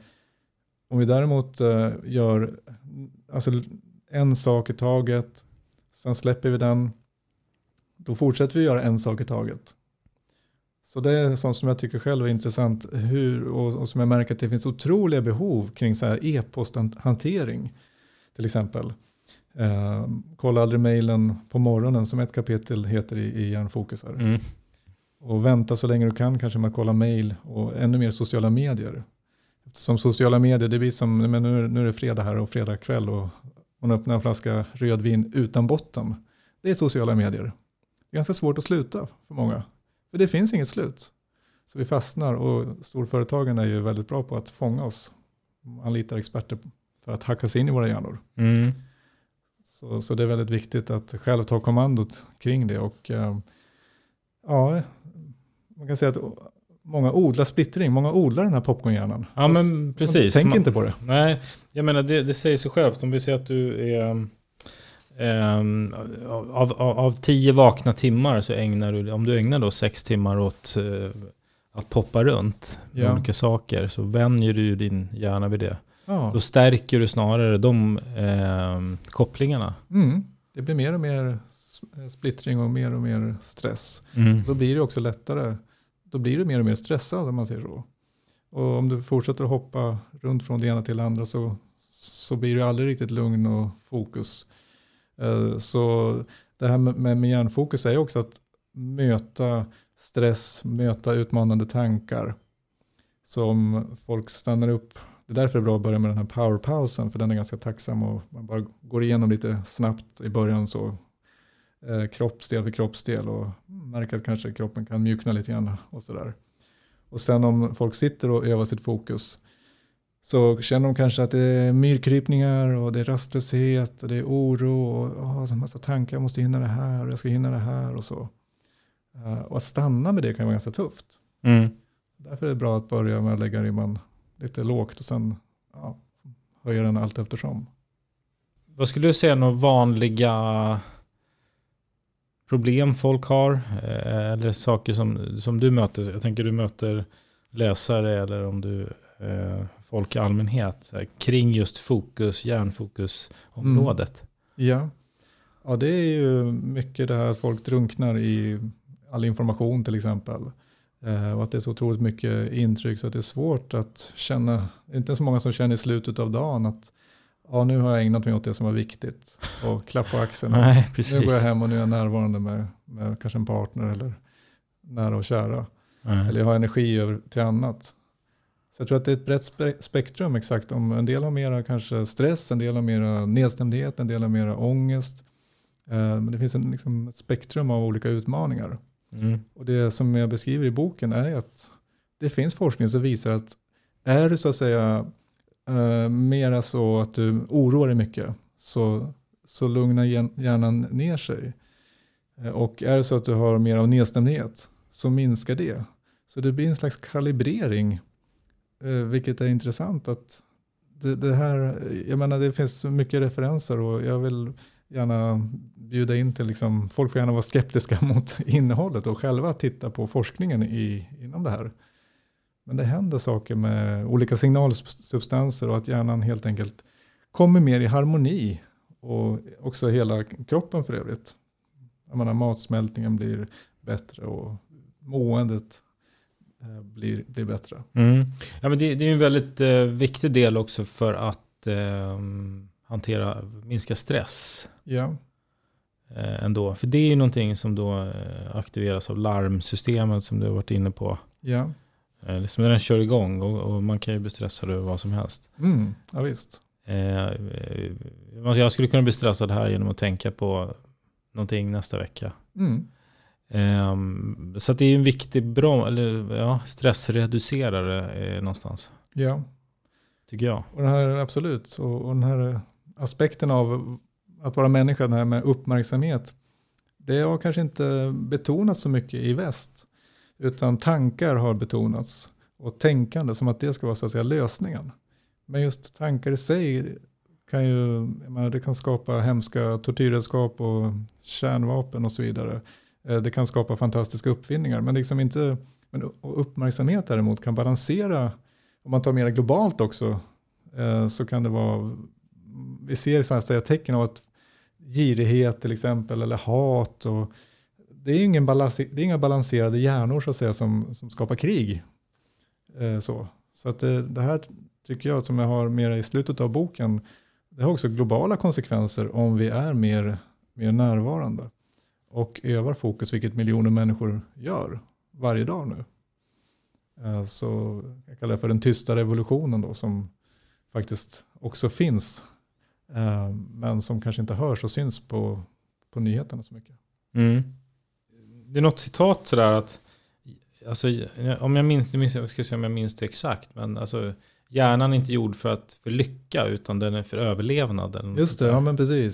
om vi däremot uh, gör alltså en sak i taget, sen släpper vi den, då fortsätter vi göra en sak i taget. Så det är sånt som jag tycker själv är intressant hur, och, och som jag märker att det finns otroliga behov kring så här e-posthantering till exempel. Uh, kolla aldrig mejlen på morgonen som ett kapitel heter i, i hjärnfokus här. Mm. Och vänta så länge du kan kanske med att kolla mejl och ännu mer sociala medier. Som sociala medier, det blir som, men nu, nu är det fredag här och fredag kväll och man öppnar en flaska rödvin utan botten. Det är sociala medier. Det är ganska svårt att sluta för många. För det finns inget slut. Så vi fastnar och storföretagen är ju väldigt bra på att fånga oss. Man anlitar experter för att hacka sig in i våra hjärnor. Mm. Så, så det är väldigt viktigt att själv ta kommandot kring det. Och uh, ja, man kan säga att många odlar splittring. Många odlar den här popcornhjärnan. Ja, men precis. Tänk inte på det. Nej, jag menar det, det säger sig självt. Om vi säger att du är... Um, av, av, av tio vakna timmar så ägnar du, om du ägnar då sex timmar åt uh, att poppa runt med ja. olika saker, så vänjer du din hjärna vid det. Ja. Då stärker du snarare de uh, kopplingarna. Mm. Det blir mer och mer splittring och mer och mer stress. Mm. Då blir det också lättare. Då blir du mer och mer stressad om man säger så. Och om du fortsätter att hoppa runt från det ena till det andra så, så blir du aldrig riktigt lugn och fokus. Så det här med, med hjärnfokus är också att möta stress, möta utmanande tankar. Så om folk stannar upp, det är därför det är bra att börja med den här powerpausen, för den är ganska tacksam och man bara går igenom lite snabbt i början så eh, kroppsdel för kroppsdel och märker att kanske kroppen kan mjukna lite grann och sådär. Och sen om folk sitter och övar sitt fokus så känner de kanske att det är myrkrypningar och det är rastlöshet och det är oro och oh, en massa tankar, jag måste hinna det här och jag ska hinna det här och så. Uh, och att stanna med det kan vara ganska tufft. Mm. Därför är det bra att börja med att lägga ribban lite lågt och sen ja, höja den allt eftersom. Vad skulle du säga några vanliga problem folk har? Eller saker som, som du möter? Jag tänker du möter läsare eller om du eh, folk i allmänhet kring just fokus, hjärnfokusområdet. Mm. Ja. ja, det är ju mycket det här att folk drunknar i all information till exempel. Eh, och att det är så otroligt mycket intryck så att det är svårt att känna, inte så många som känner i slutet av dagen att ja, nu har jag ägnat mig åt det som var viktigt och klapp på axeln. Nej, precis. Nu går jag hem och nu är jag närvarande med, med kanske en partner eller nära och kära. Mm. Eller jag har energi över till annat. Så jag tror att det är ett brett spe- spektrum exakt. Om en del har mera kanske stress, en del har mera nedstämdhet, en del har mera ångest. Eh, men det finns en liksom, ett spektrum av olika utmaningar. Mm. Och det som jag beskriver i boken är att det finns forskning som visar att är du så att säga uh, mera så att du oroar dig mycket så, så lugnar hjärnan ner sig. Uh, och är det så att du har mer av nedstämdhet så minskar det. Så det blir en slags kalibrering, uh, vilket är intressant att det, det här, jag menar det finns mycket referenser och jag vill gärna bjuda in till liksom, folk får gärna vara skeptiska mot innehållet och själva titta på forskningen i, inom det här. Men det händer saker med olika signalsubstanser och att hjärnan helt enkelt kommer mer i harmoni och också hela kroppen för övrigt. Jag menar, matsmältningen blir bättre och måendet blir, blir bättre. Mm. Ja, men det, det är en väldigt eh, viktig del också för att eh, hantera, minska stress. Ja. Eh, ändå. För det är ju någonting som då eh, aktiveras av larmsystemet som du har varit inne på. Ja. Eh, liksom när den kör igång och, och man kan ju bli stressad över vad som helst. Mm. Ja, visst. Eh, eh, jag skulle kunna bli stressad här genom att tänka på någonting nästa vecka. Mm. Eh, så att det är en viktig bra, eller, ja, stressreducerare eh, någonstans. Ja. Tycker jag. Och den här, absolut. Och, och den här aspekten av att vara människa, den här med uppmärksamhet, det har kanske inte betonats så mycket i väst. Utan tankar har betonats. Och tänkande som att det ska vara så att säga lösningen. Men just tankar i sig kan ju, jag menar, det kan skapa hemska tortyrredskap och kärnvapen och så vidare. Det kan skapa fantastiska uppfinningar. Men liksom inte, men uppmärksamhet däremot kan balansera, om man tar mer globalt också, så kan det vara, vi ser så att säga tecken av att girighet till exempel eller hat och det är ingen balans, det är inga balanserade hjärnor så att säga som, som skapar krig. Eh, så så att det, det här tycker jag som jag har mer i slutet av boken, det har också globala konsekvenser om vi är mer, mer närvarande och övar fokus, vilket miljoner människor gör varje dag nu. Eh, så jag kallar det för den tysta revolutionen då, som faktiskt också finns eh, men som kanske inte hörs och syns på, på nyheterna så mycket. Mm. Det är något citat sådär att alltså, om jag minns, jag ska se om jag minns det exakt, men alltså, hjärnan är inte gjord för, att, för lycka utan den är för överlevnad. Eller Just det, ja men precis.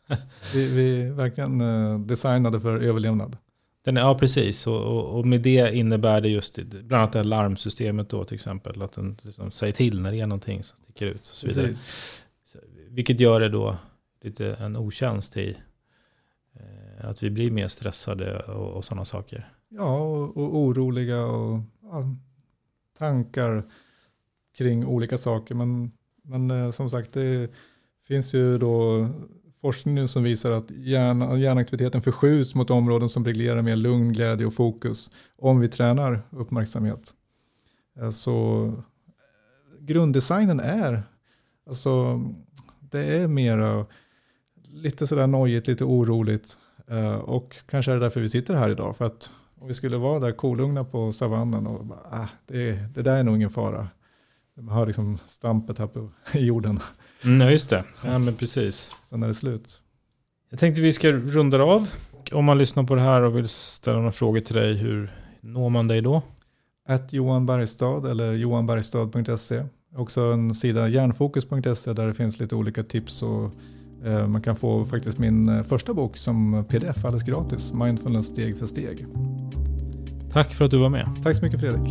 vi, vi är verkligen uh, designade för överlevnad. Den, ja, precis. Och, och, och med det innebär det just bland annat det här larmsystemet då till exempel. Att den liksom säger till när det är någonting som sticker ut. Och så vidare. Så, vilket gör det då lite en otjänst i eh, att vi blir mer stressade och, och sådana saker. Ja, och, och oroliga och ja, tankar kring olika saker. Men, men eh, som sagt, det finns ju då forskning nu som visar att hjärna, hjärnaktiviteten förskjuts mot områden som reglerar mer lugn, glädje och fokus om vi tränar uppmärksamhet. Så grunddesignen är, alltså det är mera lite sådär nojigt, lite oroligt, och kanske är det därför vi sitter här idag, för att om vi skulle vara där kolugna på savannen och bara, ah, det, det där är nog ingen fara. Man hör liksom stampet här på i jorden. Mm, just det. Ja, men precis. Sen är det slut. Jag tänkte vi ska runda av. Om man lyssnar på det här och vill ställa några frågor till dig, hur når man dig då? At Johan Bergstad eller johan bergstad punkt se. Också en sida hjärnfokus punkt se där det finns lite olika tips, och eh, man kan få faktiskt min första bok som pdf alldeles gratis. Mindfulness steg för steg. Tack för att du var med. Tack så mycket, Fredrik.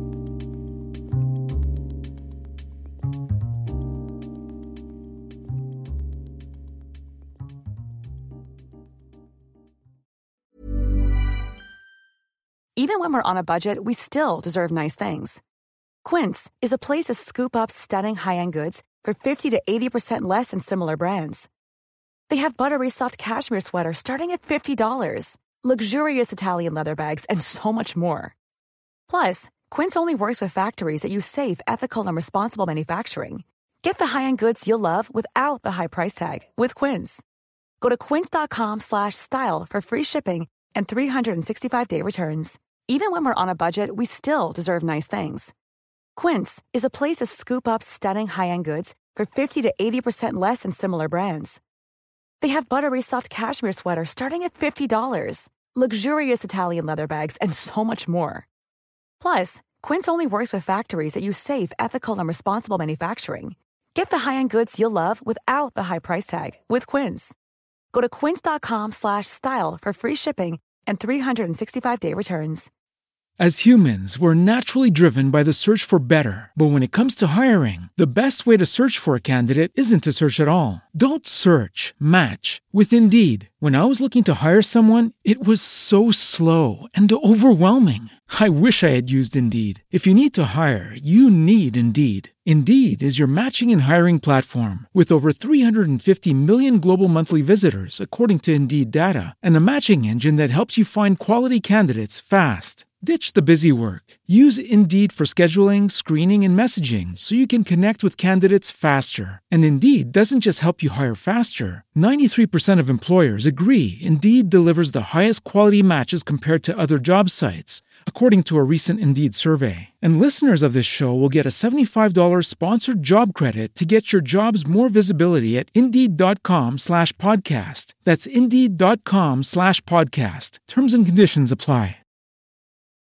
Even when we're on a budget, we still deserve nice things. Quince is a place to scoop up stunning high-end goods for fifty to eighty percent less than similar brands. They have buttery soft cashmere sweaters starting at fifty dollars, luxurious Italian leather bags, and so much more. Plus, Quince only works with factories that use safe, ethical, and responsible manufacturing. Get the high-end goods you'll love without the high price tag with Quince. Go to quince.com slash style for free shipping and three sixty-five day returns. Even when we're on a budget, we still deserve nice things. Quince is a place to scoop up stunning high-end goods for fifty to eighty percent less than similar brands. They have buttery soft cashmere sweaters starting at fifty dollars, luxurious Italian leather bags, and so much more. Plus, Quince only works with factories that use safe, ethical, and responsible manufacturing. Get the high-end goods you'll love without the high price tag with Quince. Go to quince.com slash style for free shipping and three sixty-five day returns. As humans, we're naturally driven by the search for better. But when it comes to hiring, the best way to search for a candidate isn't to search at all. Don't search, match with Indeed. When I was looking to hire someone, it was so slow and overwhelming. I wish I had used Indeed. If you need to hire, you need Indeed. Indeed is your matching and hiring platform with over three hundred fifty million global monthly visitors, according to Indeed data, and a matching engine that helps you find quality candidates fast. Ditch the busy work. Use Indeed for scheduling, screening, and messaging so you can connect with candidates faster. And Indeed doesn't just help you hire faster. ninety-three percent of employers agree Indeed delivers the highest quality matches compared to other job sites, according to a recent Indeed survey. And listeners of this show will get a seventy-five dollars sponsored job credit to get your jobs more visibility at Indeed.com slash podcast. That's Indeed.com slash podcast. Terms and conditions apply.